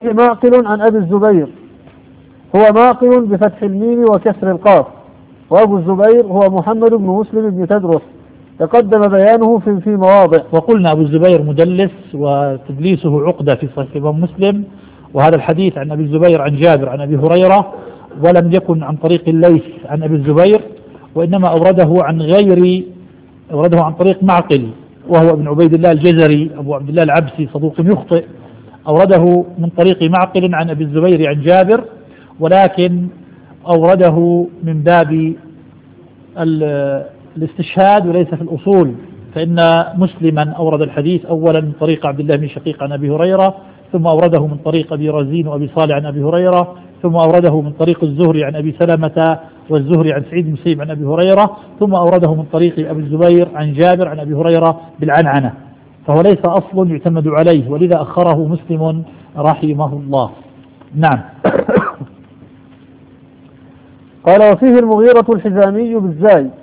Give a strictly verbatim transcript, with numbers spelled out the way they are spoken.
معقل عن أبي الزبير، هو معقل بفتح الميم وكسر القاف، وأبو الزبير هو محمد بن مسلم بن تدرس، تقدم بيانه في, في مواضع. وقلنا أبو الزبير مدلس وتدليسه عقدة في صحيح الإمام مسلم، وهذا الحديث عن أبي الزبير عن جابر عن أبي هريرة، ولم يكن عن طريق الليث عن أبي الزبير، وإنما أورده عن غير أورده عن طريق معقل وهو ابن عبيد الله الجزري أبو عبد الله العبسي صدوق يخطئ، أورده من طريق معقل عن أبي الزبير عن جابر، ولكن أورده من باب الاستشهاد وليس في الأصول، فإن مسلما أورد الحديث أولا من طريق عبد الله بن شقيق عن أبي هريرة، ثم أورده من طريق أبي رزين وأبي صالح عن أبي هريرة، ثم أورده من طريق الزهري عن أبي سلمة والزهري عن سعيد بن مسيب عن أبي هريرة، ثم أورده من طريق أبي الزبير عن جابر عن أبي هريرة بالعنعنة، فهو ليس أصل يعتمد عليه، ولذا أخره مسلم رحمه الله. نعم. قال وفيه المغيرة الحزامي بالزاي